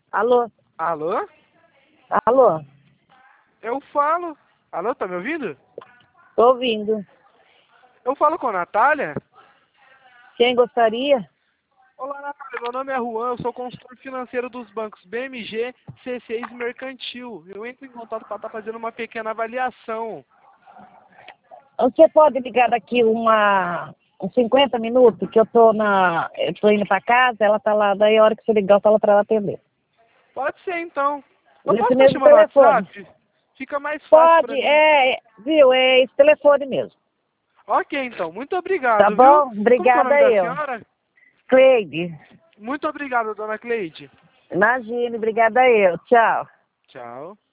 Alô? Alô? Alô? Eu falo. Alô, tá me ouvindo? Tô ouvindo. Eu falo com a Natália. Quem gostaria? Olá, Natália. Meu nome é Juan. Eu sou consultor financeiro dos bancos BMG, C6 e Mercantil. Eu entro em contato para estar fazendo uma pequena avaliação. Você pode ligar daqui uns 50 minutos, que eu tô indo pra casa, ela tá lá, daí a hora que você ligar eu falo pra ela atender. Pode ser, então. Eu Nesse posso estar mesmo chamando no telefone. WhatsApp? Fica mais fácil Pode, para mim. viu, é esse telefone mesmo. Ok, então. Muito Tá obrigado, viu? bom? Como que é o nome Obrigada da eu. senhora? Cleide. Muito obrigado, dona Cleide. Imagine, obrigada eu. Tchau. Tchau.